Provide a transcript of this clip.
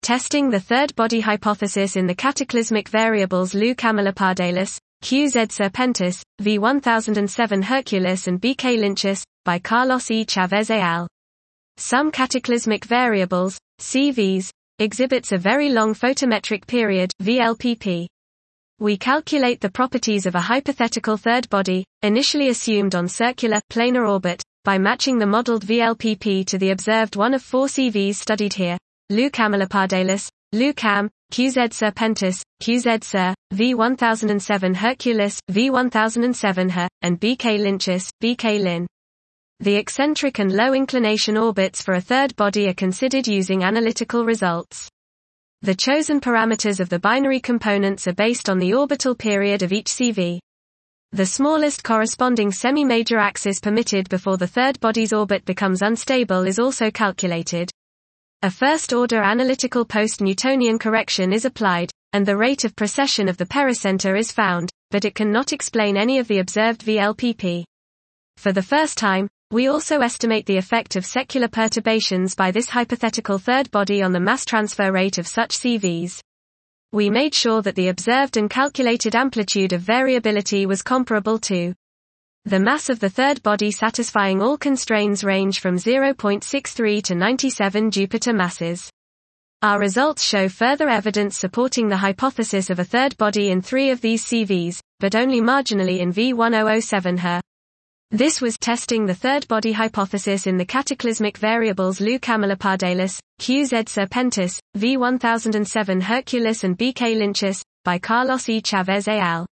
testing the third body hypothesis in the cataclysmic variables Lu camelopardalis, QZ serpentis, V1007 Herculis and BK Lynchus, by Carlos E. Chavez et al. Some cataclysmic variables, CVs, exhibits a very long photometric period, VLPP. We calculate the properties of a hypothetical third body, initially assumed on circular, planar orbit, by matching the modeled VLPP to the observed one of four CVs studied here, Lu camelopardalis, Lu cam, QZ serpentis, QZ ser, V1007 Herculis, V1007 Her, and BK Lynchus, BK Lin. The eccentric and low inclination orbits for a third body are considered using analytical results. The chosen parameters of the binary components are based on the orbital period of each CV. The smallest corresponding semi-major axis permitted before the third body's orbit becomes unstable is also calculated. A first-order analytical post-Newtonian correction is applied, and the rate of precession of the pericenter is found, but it cannot explain any of the observed VLPP. For the first time, we also estimate the effect of secular perturbations by this hypothetical third body on the mass transfer rate of such CVs. We made sure that the observed and calculated amplitude of variability was comparable to the mass of the third body, satisfying all constraints range from 0.63 to 97 Jupiter masses. Our results show further evidence supporting the hypothesis of a third body in three of these CVs, but only marginally in V1007 Her. This was testing the third body hypothesis in the cataclysmic variables Lu camelopardalis, QZ serpentis, V1007 Herculis and BK Lynchus, by Carlos E. Chavez et al.